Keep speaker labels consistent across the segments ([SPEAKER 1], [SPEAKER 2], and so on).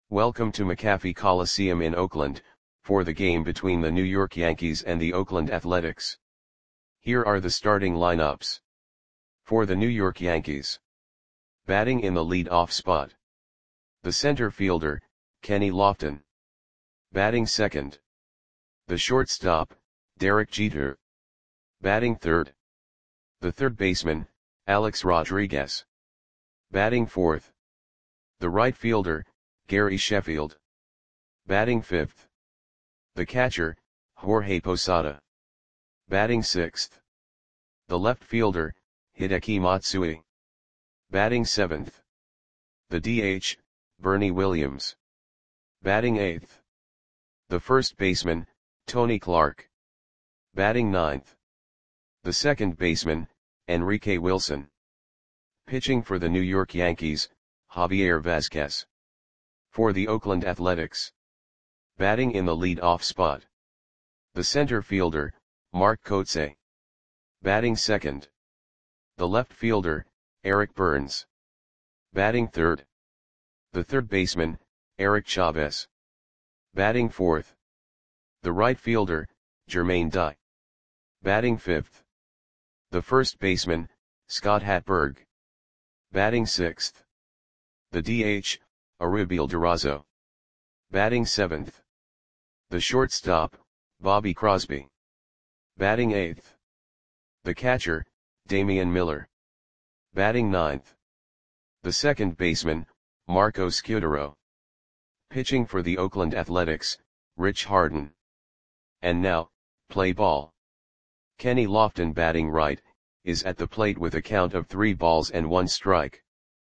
[SPEAKER 1] Welcome to McAfee Coliseum in Oakland, for the game between the New York Yankees and the Oakland Athletics. Here are the starting lineups. For the New York Yankees. Batting in the lead-off spot. The center fielder, Kenny Lofton. Batting second. The shortstop, Derek Jeter. Batting third. The third baseman, Alex Rodriguez. Batting fourth. The right fielder, Gary Sheffield. Batting fifth. The catcher, Jorge Posada. Batting sixth. The left fielder, Hideki Matsui. Batting seventh. The DH, Bernie Williams. Batting eighth. The first baseman, Tony Clark. Batting ninth. The second baseman, Enrique Wilson. Pitching for the New York Yankees, Javier Vazquez. For the Oakland Athletics. Batting in the lead-off spot. The center fielder, Mark Kotsay. Batting second. The left fielder, Eric Burns. Batting third. The third baseman, Eric Chavez. Batting fourth. The right fielder, Jermaine Dye. Batting fifth. The first baseman, Scott Hatberg. Batting sixth. The DH, Arubel Durazo. Batting seventh. The shortstop, Bobby Crosby. Batting eighth. The catcher, Damian Miller. Batting ninth. The second baseman, Marco Scudero. Pitching for the Oakland Athletics, Rich Harden. And now, play ball. Kenny Lofton batting right, is at the plate with a count of 3 balls and 1 strike.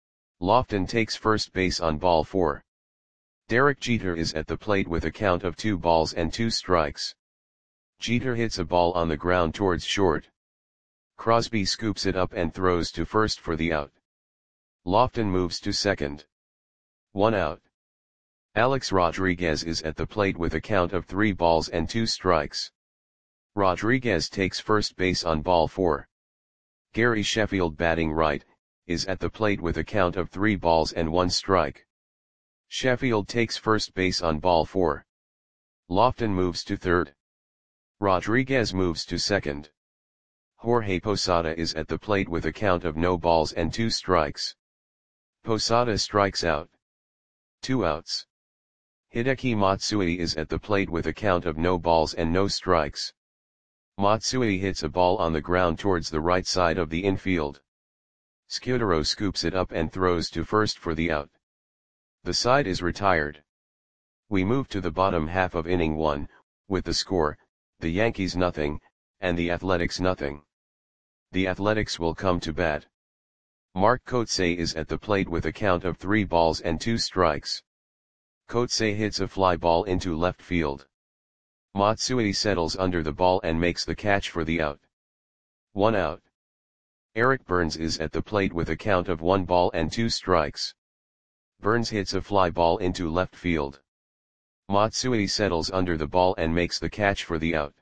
[SPEAKER 1] Lofton takes first base on ball 4. Derek Jeter is at the plate with a count of 2 balls and 2 strikes. Jeter hits a ball on the ground towards short. Crosby scoops it up and throws to first for the out. Lofton moves to second. 1 out. Alex Rodriguez is at the plate with a count of 3 balls and 2 strikes. Rodriguez takes first base on ball 4. Gary Sheffield batting right, is at the plate with a count of 3 balls and 1 strike. Sheffield takes first base on ball 4. Lofton moves to third. Rodriguez moves to second. Jorge Posada is at the plate with a count of no balls and 2 strikes. Posada strikes out. 2 outs. Hideki Matsui is at the plate with a count of no balls and no strikes. Matsui hits a ball on the ground towards the right side of the infield. Scudero scoops it up and throws to first for the out. The side is retired. We move to the bottom half of inning 1, with the score, the Yankees nothing, and the Athletics nothing. The Athletics will come to bat. Mark Kotsay is at the plate with a count of 3 balls and 2 strikes. Kotsay hits a fly ball into left field. Matsui settles under the ball and makes the catch for the out. 1 out. Eric Burns is at the plate with a count of 1 ball and 2 strikes. Burns hits a fly ball into left field. Matsui settles under the ball and makes the catch for the out.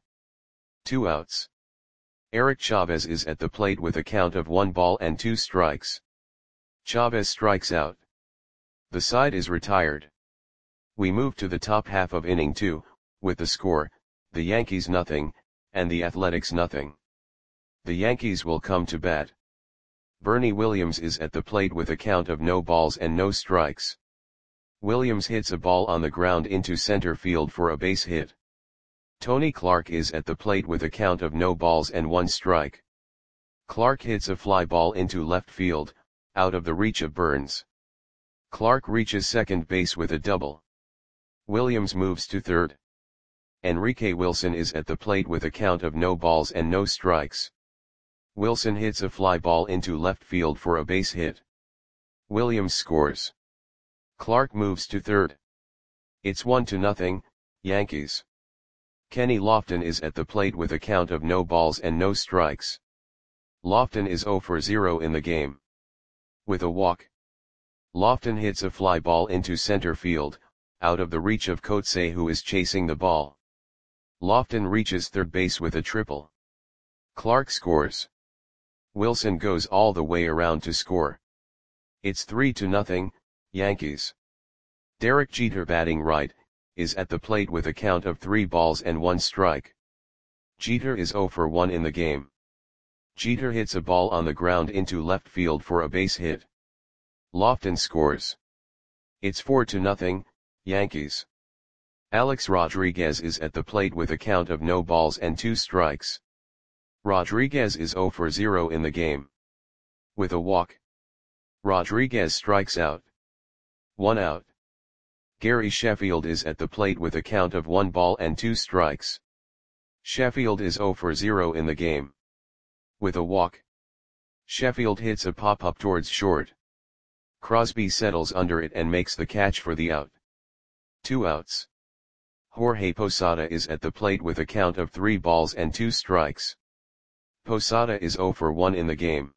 [SPEAKER 1] 2 outs. Eric Chavez is at the plate with a count of 1 ball and 2 strikes. Chavez strikes out. The side is retired. We move to the top half of inning 2, with the score, the Yankees nothing, and the Athletics nothing. The Yankees will come to bat. Bernie Williams is at the plate with a count of no balls and no strikes. Williams hits a ball on the ground into center field for a base hit. Tony Clark is at the plate with a count of no balls and 1 strike. Clark hits a fly ball into left field, out of the reach of Burns. Clark reaches second base with a double. Williams moves to third. Enrique Wilson is at the plate with a count of no balls and no strikes. Wilson hits a fly ball into left field for a base hit. Williams scores. Clark moves to third. It's 1-0, Yankees. Kenny Lofton is at the plate with a count of no balls and no strikes. Lofton is 0 for 0 in the game. With a walk. Lofton hits a fly ball into center field, out of the reach of Kotsay who is chasing the ball. Lofton reaches third base with a triple. Clark scores. Wilson goes all the way around to score. It's 3-0, Yankees. Derek Jeter batting right, is at the plate with a count of 3 balls and 1 strike. Jeter is 0 for 1 in the game. Jeter hits a ball on the ground into left field for a base hit. Lofton scores. It's 4-0, Yankees. Alex Rodriguez is at the plate with a count of no balls and 2 strikes. Rodriguez is 0 for 0 in the game. With a walk, Rodriguez strikes out. 1 out. Gary Sheffield is at the plate with a count of 1 ball and 2 strikes. Sheffield is 0 for 0 in the game. With a walk, Sheffield hits a pop-up towards short. Crosby settles under it and makes the catch for the out. 2 outs. Jorge Posada is at the plate with a count of 3 balls and 2 strikes. Posada is 0 for 1 in the game.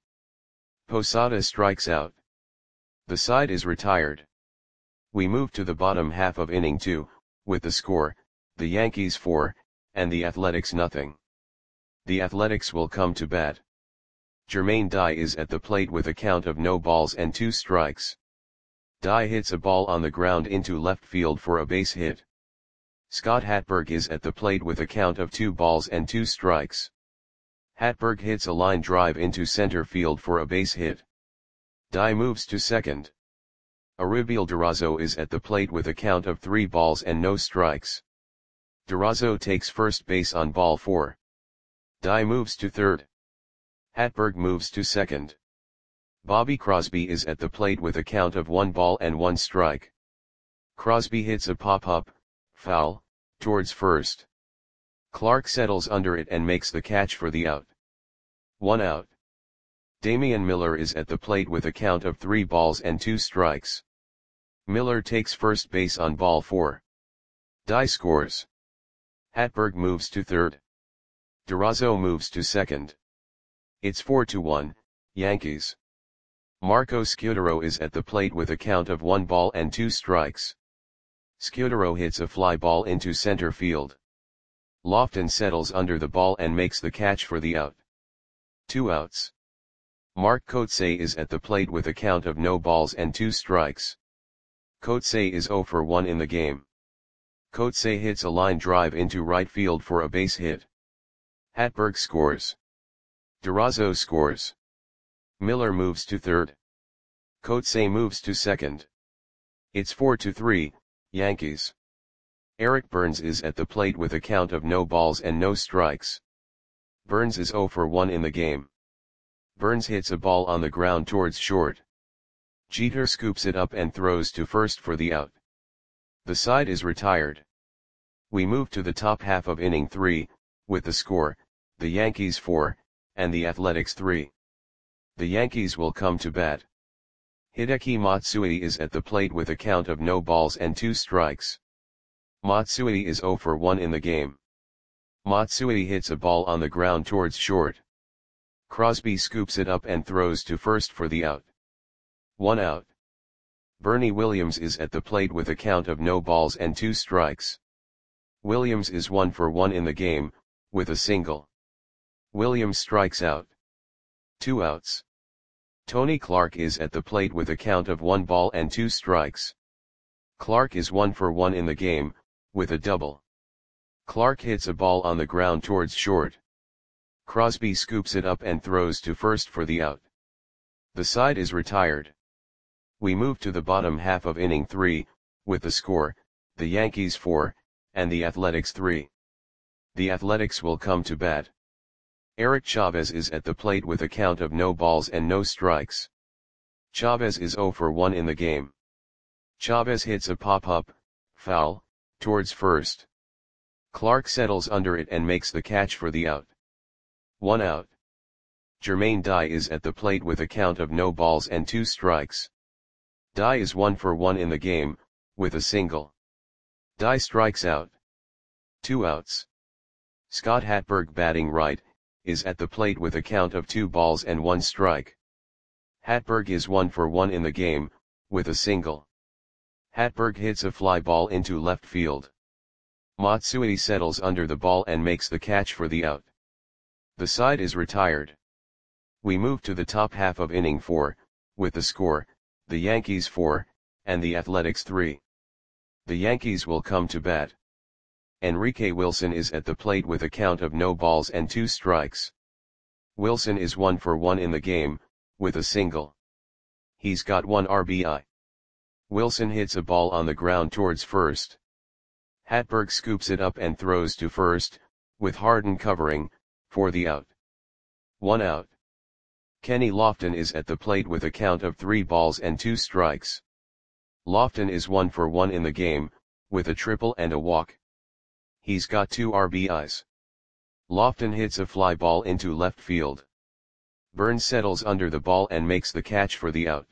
[SPEAKER 1] Posada strikes out. The side is retired. We move to the bottom half of inning 2, with the score, the Yankees 4, and the Athletics nothing. The Athletics will come to bat. Jermaine Dye is at the plate with a count of no balls and 2 strikes. Dye hits a ball on the ground into left field for a base hit. Scott Hatberg is at the plate with a count of 2 balls and 2 strikes. Hatberg hits a line drive into center field for a base hit. Dye moves to second. Aribiel Durazo is at the plate with a count of 3 balls and no strikes. Durazo takes first base on ball 4. Dye moves to third. Hatberg moves to second. Bobby Crosby is at the plate with a count of 1 ball and 1 strike. Crosby hits a pop-up, foul, towards first. Clark settles under it and makes the catch for the out. 1 out. Damian Miller is at the plate with a count of 3 balls and 2 strikes. Miller takes first base on ball 4. Dye scores. Hatberg moves to third. Durazo moves to second. It's 4-1, Yankees. Marco Scutaro is at the plate with a count of 1 ball and 2 strikes. Scutaro hits a fly ball into center field. Lofton settles under the ball and makes the catch for the out. 2 outs. Mark Kotsay is at the plate with a count of no balls and 2 strikes. Kotsay is 0 for 1 in the game. Kotsay hits a line drive into right field for a base hit. Hatberg scores. Durazo scores. Miller moves to third. Kotsay moves to second. It's 4-3, Yankees. Eric Burns is at the plate with a count of no balls and no strikes. Burns is 0 for 1 in the game. Burns hits a ball on the ground towards short. Jeter scoops it up and throws to first for the out. The side is retired. We move to the top half of inning 3, with the score, the Yankees 4, and the Athletics 3. The Yankees will come to bat. Hideki Matsui is at the plate with a count of no balls and 2 strikes. Matsui is 0 for 1 in the game. Matsui hits a ball on the ground towards short. Crosby scoops it up and throws to first for the out. 1 out. Bernie Williams is at the plate with a count of no balls and 2 strikes. Williams is 1 for 1 in the game, with a single. Williams strikes out. 2 outs. Tony Clark is at the plate with a count of 1 ball and 2 strikes. Clark is 1 for 1 in the game, with a double. Clark hits a ball on the ground towards short. Crosby scoops it up and throws to first for the out. The side is retired. We move to the bottom half of inning 3, with the score, the Yankees 4, and the Athletics 3. The Athletics will come to bat. Eric Chavez is at the plate with a count of no balls and no strikes. Chavez is 0 for 1 in the game. Chavez hits a pop-up, foul, towards first. Clark settles under it and makes the catch for the out. 1 out. Jermaine Dye is at the plate with a count of no balls and 2 strikes. Dye is 1 for 1 in the game, with a single. Dye strikes out. 2 outs. Scott Hatberg batting right, is at the plate with a count of 2 balls and 1 strike. Hatberg is 1 for 1 in the game, with a single. Hatberg hits a fly ball into left field. Matsui settles under the ball and makes the catch for the out. The side is retired. We move to the top half of inning 4, with the score, the Yankees 4, and the Athletics 3. The Yankees will come to bat. Enrique Wilson is at the plate with a count of no balls and 2 strikes. Wilson is 1 for 1 in the game, with a single. He's got 1 RBI. Wilson hits a ball on the ground towards first. Hatberg scoops it up and throws to first, with Harden covering, for the out. 1 out. Kenny Lofton is at the plate with a count of 3 balls and 2 strikes. Lofton is 1 for 1 in the game, with a triple and a walk. He's got 2 RBIs. Lofton hits a fly ball into left field. Burns settles under the ball and makes the catch for the out.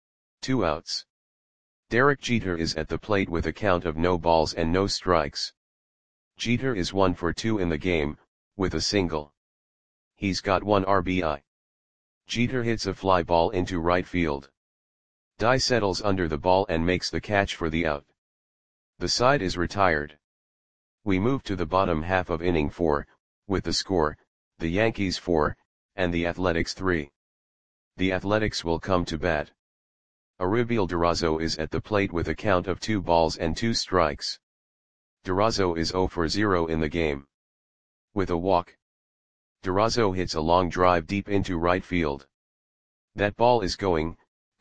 [SPEAKER 1] 2 outs. Derek Jeter is at the plate with a count of no balls and no strikes. Jeter is 1 for 2 in the game, with a single. He's got 1 RBI. Jeter hits a fly ball into right field. Dye settles under the ball and makes the catch for the out. The side is retired. We move to the bottom half of inning 4, with the score, the Yankees 4, and the Athletics 3. The Athletics will come to bat. Auribel Durazo is at the plate with a count of 2 balls and 2 strikes. Durazo is 0 for 0 in the game. With a walk. Durazo hits a long drive deep into right field. That ball is going,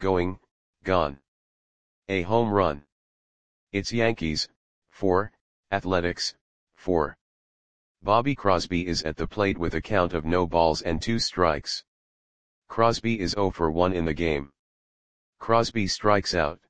[SPEAKER 1] gone. A home run. It's Yankees, 4, Athletics, 4. Bobby Crosby is at the plate with a count of no balls and 2 strikes. Crosby is 0 for 1 in the game. Crosby strikes out.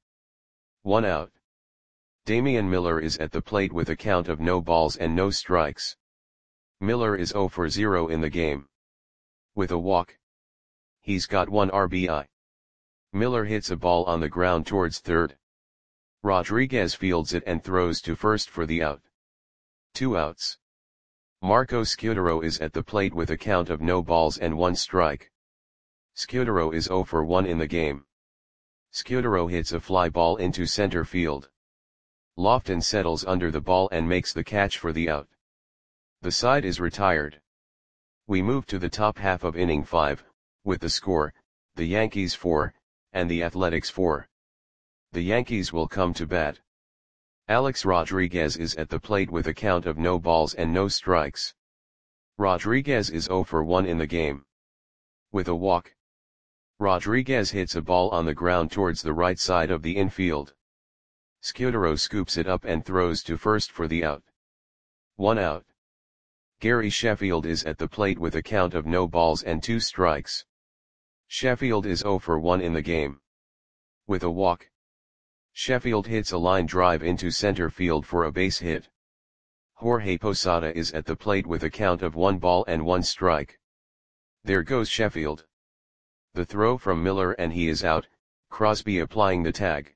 [SPEAKER 1] 1 out. Damian Miller is at the plate with a count of no balls and no strikes. Miller is 0 for 0 in the game. With a walk. He's got 1 RBI. Miller hits a ball on the ground towards third. Rodriguez fields it and throws to first for the out. 2 outs. Marco Scutaro is at the plate with a count of no balls and 1 strike. Scutaro is 0 for 1 in the game. Scutaro hits a fly ball into center field. Lofton settles under the ball and makes the catch for the out. The side is retired. We move to the top half of inning 5, with the score, the Yankees 4, and the Athletics 4. The Yankees will come to bat. Alex Rodriguez is at the plate with a count of no balls and no strikes. Rodriguez is 0 for 1 in the game. With a walk. Rodriguez hits a ball on the ground towards the right side of the infield. Scutaro scoops it up and throws to first for the out. 1 out. Gary Sheffield is at the plate with a count of no balls and 2 strikes. Sheffield is 0 for 1 in the game. With a walk. Sheffield hits a line drive into center field for a base hit. Jorge Posada is at the plate with a count of 1 ball and 1 strike. There goes Sheffield. The throw from Miller and he is out, Crosby applying the tag.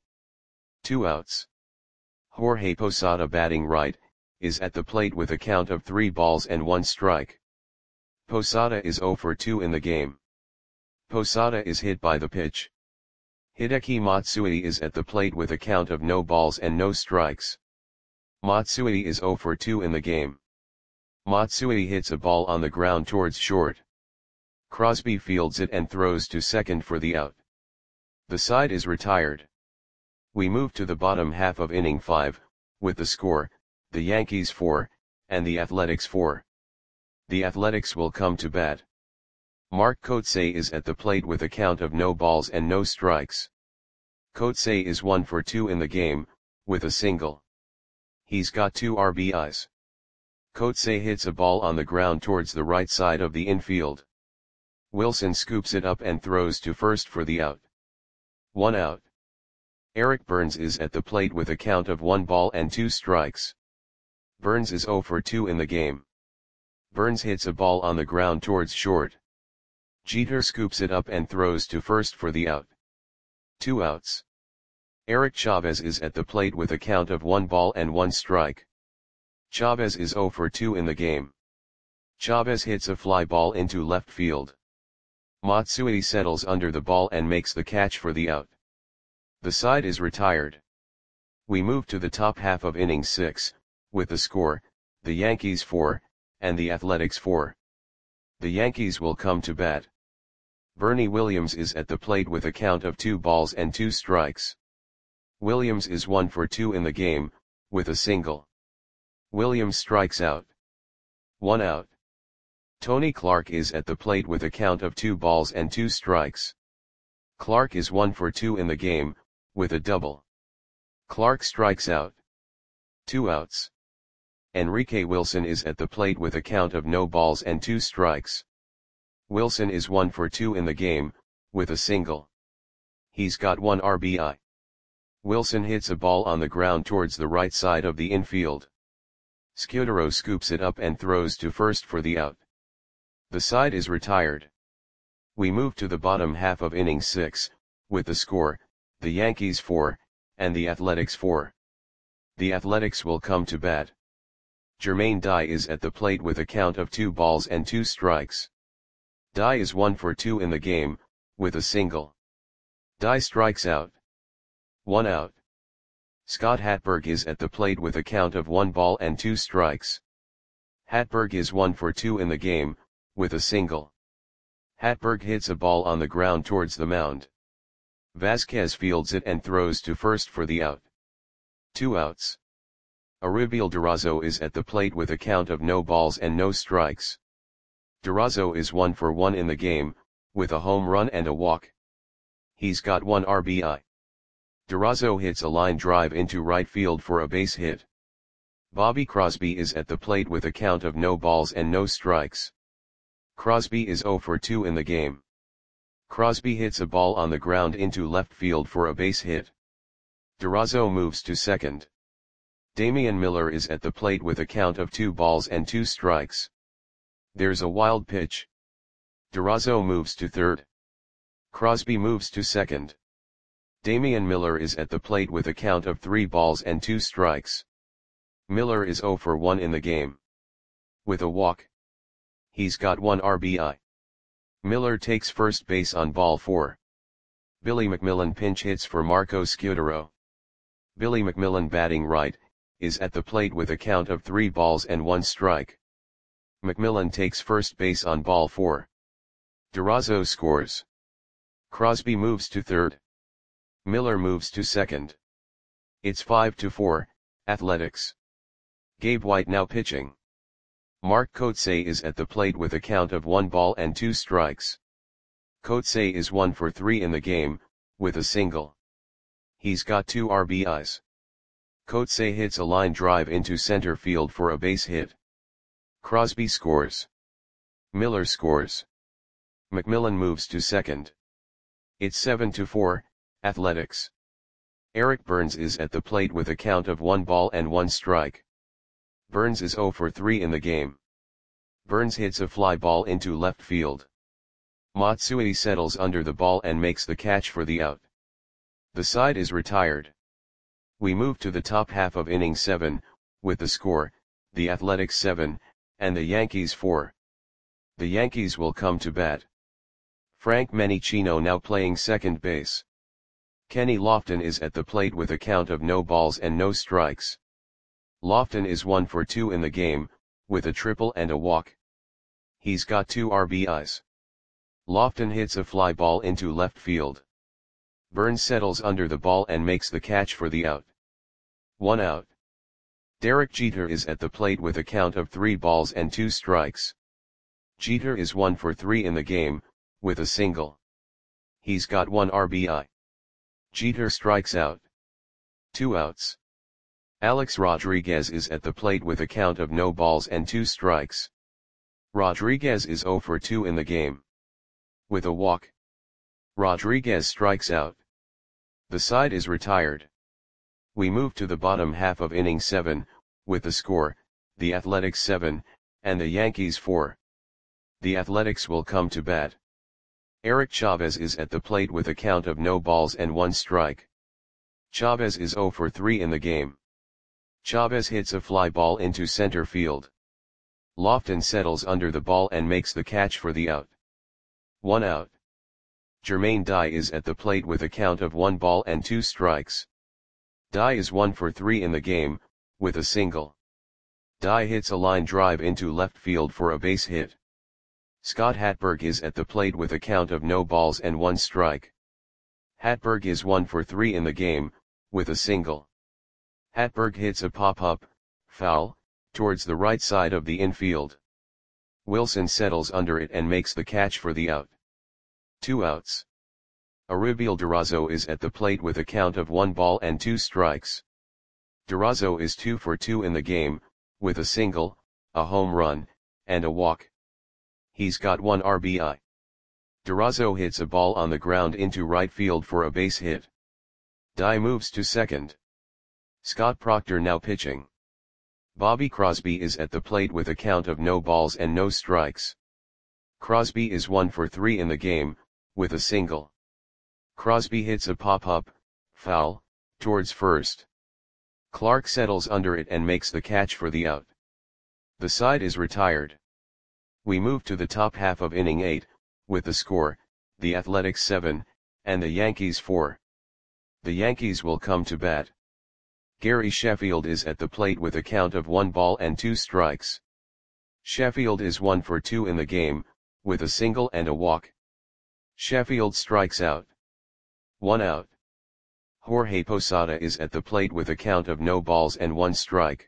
[SPEAKER 1] 2 outs. Jorge Posada batting right, is at the plate with a count of 3 balls and 1 strike. Posada is 0 for 2 in the game. Posada is hit by the pitch. Hideki Matsui is at the plate with a count of no balls and no strikes. Matsui is 0 for 2 in the game. Matsui hits a ball on the ground towards short. Crosby fields it and throws to second for the out. The side is retired. We move to the bottom half of inning 5, with the score, the Yankees 4, and the Athletics 4. The Athletics will come to bat. Mark Kotsay is at the plate with a count of no balls and no strikes. Kotsay is 1 for 2 in the game, with a single. He's got 2 RBIs. Kotsay hits a ball on the ground towards the right side of the infield. Wilson scoops it up and throws to first for the out. 1 out. Eric Burns is at the plate with a count of 1 ball and 2 strikes. Burns is 0 for 2 in the game. Burns hits a ball on the ground towards short. Jeter scoops it up and throws to first for the out. 2 outs. Eric Chavez is at the plate with a count of 1 ball and 1 strike. Chavez is 0 for 2 in the game. Chavez hits a fly ball into left field. Matsui settles under the ball and makes the catch for the out. The side is retired. We move to the top half of inning 6, with the score, the Yankees 4, and the Athletics 4. The Yankees will come to bat. Bernie Williams is at the plate with a count of 2 balls and 2 strikes. Williams is 1 for 2 in the game, with a single. Williams strikes out. 1 out. Tony Clark is at the plate with a count of 2 balls and 2 strikes. Clark is 1 for 2 in the game, with a double. Clark strikes out. 2 outs. Enrique Wilson is at the plate with a count of no balls and 2 strikes. Wilson is 1 for 2 in the game, with a single. He's got 1 RBI. Wilson hits a ball on the ground towards the right side of the infield. Scudero scoops it up and throws to first for the out. The side is retired. We move to the bottom half of inning 6, with the score, the Yankees 4, and the Athletics 4. The Athletics will come to bat. Jermaine Dye is at the plate with a count of 2 balls and 2 strikes. Dye is 1 for 2 in the game, with a single. Dye strikes out. 1 out. Scott Hatberg is at the plate with a count of 1 ball and 2 strikes. Hatberg is 1 for 2 in the game, with a single. Hatberg hits a ball on the ground towards the mound. Vasquez fields it and throws to first for the out. 2 outs. Aribiel Durazo is at the plate with a count of no balls and no strikes. Durazo is 1 for 1 in the game, with a home run and a walk. He's got 1 RBI. Durazo hits a line drive into right field for a base hit. Bobby Crosby is at the plate with a count of no balls and no strikes. Crosby is 0 for 2 in the game. Crosby hits a ball on the ground into left field for a base hit. Durazo moves to second. Damian Miller is at the plate with a count of 2 balls and 2 strikes. There's a wild pitch. Durazo moves to third. Crosby moves to second. Damian Miller is at the plate with a count of 3 balls and 2 strikes. Miller is 0 for 1 in the game. With a walk. He's got 1 RBI. Miller takes first base on ball 4. Billy McMillan pinch hits for Marco Scudero. Billy McMillan, batting right, is at the plate with a count of 3 balls and 1 strike. McMillan takes first base on ball 4. Durazo scores. Crosby moves to third. Miller moves to second. It's 5-4, Athletics. Gabe White now pitching. Mark Kotsay is at the plate with a count of 1 ball and 2 strikes. Kotsay is 1 for 3 in the game, with a single. He's got 2 RBIs. Kotsay hits a line drive into center field for a base hit. Crosby scores. Miller scores. McMillan moves to second. It's 7-4, Athletics. Eric Burns is at the plate with a count of 1 ball and 1 strike. Burns is 0 for 3 in the game. Burns hits a fly ball into left field. Matsui settles under the ball and makes the catch for the out. The side is retired. We move to the top half of inning 7, with the score, the Athletics 7, and the Yankees 4. The Yankees will come to bat. Frank Menicino now playing second base. Kenny Lofton is at the plate with a count of no balls and no strikes. Lofton is 1 for 2 in the game, with a triple and a walk. He's got 2 RBIs. Lofton hits a fly ball into left field. Burns settles under the ball and makes the catch for the out. 1 out. Derek Jeter is at the plate with a count of 3 balls and 2 strikes. Jeter is 1 for 3 in the game, with a single. He's got 1 RBI. Jeter strikes out. 2 outs. Alex Rodriguez is at the plate with a count of no balls and 2 strikes. Rodriguez is 0 for 2 in the game. With a walk. Rodriguez strikes out. The side is retired. We move to the bottom half of inning 7, with the score, the Athletics 7, and the Yankees 4. The Athletics will come to bat. Eric Chavez is at the plate with a count of no balls and 1 strike. Chavez is 0 for 3 in the game. Chavez hits a fly ball into center field. Lofton settles under the ball and makes the catch for the out. 1 out. Jermaine Dye is at the plate with a count of 1 ball and 2 strikes. Dye is 1 for 3 in the game, with a single. Dye hits a line drive into left field for a base hit. Scott Hatberg is at the plate with a count of no balls and 1 strike. Hatberg is 1 for 3 in the game, with a single. Hatberg hits a pop-up, foul, towards the right side of the infield. Wilson settles under it and makes the catch for the out. 2 outs. Auribel Durazo is at the plate with a count of 1 ball and 2 strikes. Durazo is 2 for 2 in the game, with a single, a home run, and a walk. He's got 1 RBI. Durazo hits a ball on the ground into right field for a base hit. Dye moves to second. Scott Proctor now pitching. Bobby Crosby is at the plate with a count of no balls and no strikes. Crosby is 1 for 3 in the game, with a single. Crosby hits a pop-up, foul, towards first. Clark settles under it and makes the catch for the out. The side is retired. We move to the top half of inning 8, with the score, the Athletics 7, and the Yankees 4. The Yankees will come to bat. Gary Sheffield is at the plate with a count of 1 ball and 2 strikes. Sheffield is 1 for 2 in the game, with a single and a walk. Sheffield strikes out. 1 out. Jorge Posada is at the plate with a count of no balls and 1 strike.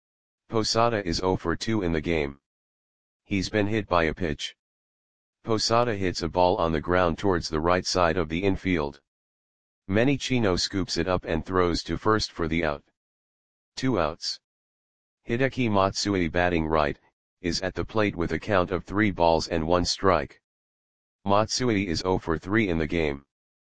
[SPEAKER 1] Posada is 0 for 2 in the game. He's been hit by a pitch. Posada hits a ball on the ground towards the right side of the infield. Manny Chino scoops it up and throws to first for the out. 2 outs. Hideki Matsui batting right, is at the plate with a count of 3 balls and 1 strike. Matsui is 0 for 3 in the game.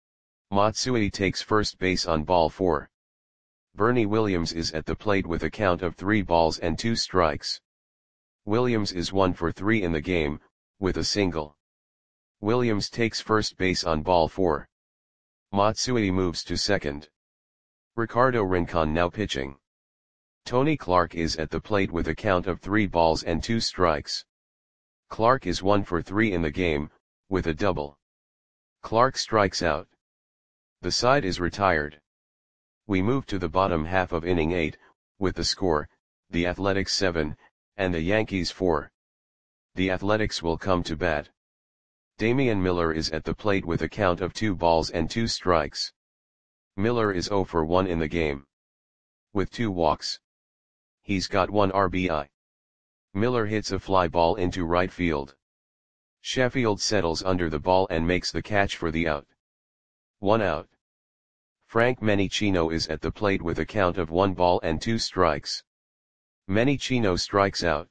[SPEAKER 1] Matsui takes first base on ball 4. Bernie Williams is at the plate with a count of 3 balls and 2 strikes. Williams is 1 for 3 in the game, with a single. Williams takes first base on ball 4. Matsui moves to second. Ricardo Rincon now pitching. Tony Clark is at the plate with a count of 3 balls and 2 strikes. Clark is 1 for 3 in the game, with a double. Clark strikes out. The side is retired. We move to the bottom half of inning 8, with the score, the Athletics 7, and the Yankees 4. The Athletics will come to bat. Damian Miller is at the plate with a count of 2 balls and 2 strikes. Miller is 0 for 1 in the game. With 2 walks. He's got 1 RBI. Miller hits a fly ball into right field. Sheffield settles under the ball and makes the catch for the out. 1 out. Frank Menechino is at the plate with a count of 1 ball and 2 strikes. Menechino strikes out.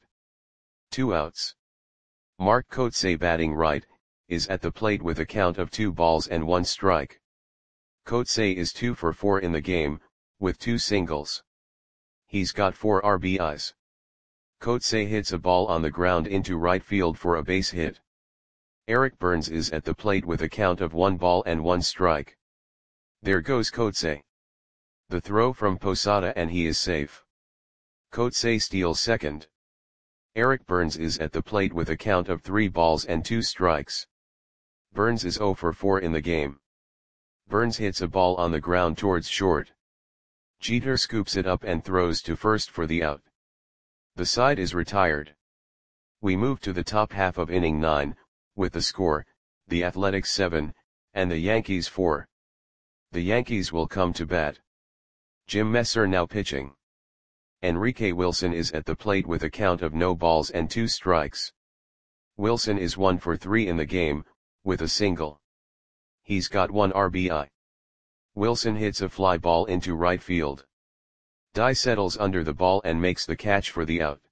[SPEAKER 1] 2 outs. Mark Kotsay batting right, is at the plate with a count of 2 balls and 1 strike. Kotsay is 2 for 4 in the game, with 2 singles. He's got 4 RBIs. Kotsay hits a ball on the ground into right field for a base hit. Eric Burns is at the plate with a count of 1 ball and 1 strike. There goes Kotsay. The throw from Posada and he is safe. Kotsay steals second. Eric Burns is at the plate with a count of 3 balls and 2 strikes. Burns is 0 for 4 in the game. Burns hits a ball on the ground towards short. Jeter scoops it up and throws to first for the out. The side is retired. We move to the top half of inning 9, with the score, the Athletics 7, and the Yankees 4. The Yankees will come to bat. Jim Messer now pitching. Enrique Wilson is at the plate with a count of no balls and 2 strikes. Wilson is 1 for 3 in the game, with a single. He's got 1 RBI. Wilson hits a fly ball into right field. Dye settles under the ball and makes the catch for the out.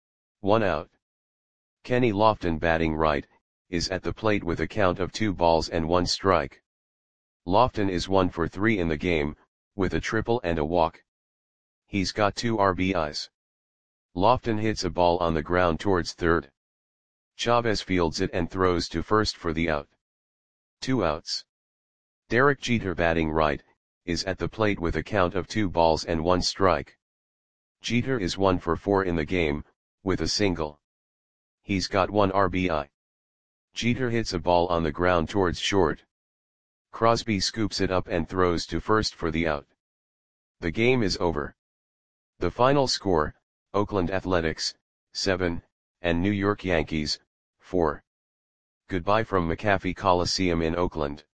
[SPEAKER 1] 1 out. Kenny Lofton batting right, is at the plate with a count of 2 balls and 1 strike. Lofton is 1 for 3 in the game, with a triple and a walk. He's got 2 RBIs. Lofton hits a ball on the ground towards third. Chavez fields it and throws to first for the out. 2 outs. Derek Jeter batting right, is at the plate with a count of 2 balls and 1 strike. Jeter is 1 for 4 in the game, with a single. He's got 1 RBI. Jeter hits a ball on the ground towards short. Crosby scoops it up and throws to first for the out. The game is over. The final score, Oakland Athletics, 7, and New York Yankees, 4. Goodbye from McAfee Coliseum in Oakland.